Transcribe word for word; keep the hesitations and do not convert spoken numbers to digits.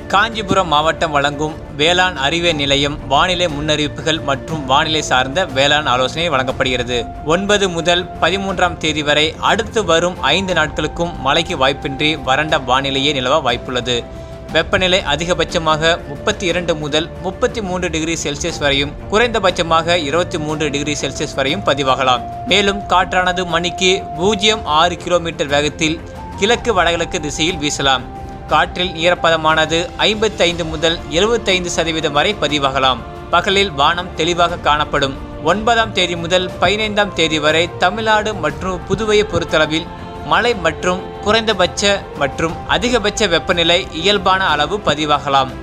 காஞ்சிபுரம் மாவட்டம் வழங்கும் வேளாண் அறிவியல் நிலையம் வானிலை முன்னறிவிப்புகள் மற்றும் வானிலை சார்ந்த வேளாண் ஆலோசனை வழங்கப்படுகிறது. ஒன்பது முதல் பதிமூன்றாம் தேதி வரை அடுத்து வரும் ஐந்து நாட்களுக்கும் மழைக்கு வாய்ப்பின்றி வறண்ட வானிலையே நிலவ வாய்ப்புள்ளது. வெப்பநிலை அதிகபட்சமாக முப்பத்தி இரண்டு முதல் முப்பத்தி மூன்று டிகிரி செல்சியஸ் வரையும், குறைந்தபட்சமாக இருபத்தி மூன்று டிகிரி செல்சியஸ் வரையும் பதிவாகலாம். மேலும் காற்றானது மணிக்கு பூஜ்ஜியம் ஆறு கிலோமீட்டர் வேகத்தில் கிழக்கு வடகிழக்கு திசையில் வீசலாம். காற்றில் ஈரப்பதமானது ஐம்பத்தி ஐந்து முதல் எழுபத்தி ஐந்து சதவீதம் வரை பதிவாகலாம். பகலில் வானம் தெளிவாக காணப்படும். ஒன்பதாம் தேதி முதல் பதினைந்தாம் தேதி வரை தமிழ்நாடு மற்றும் புதுவையை பொறுத்தளவில் மழை மற்றும் குறைந்தபட்ச மற்றும் அதிகபட்ச வெப்பநிலை இயல்பான அளவு பதிவாகலாம்.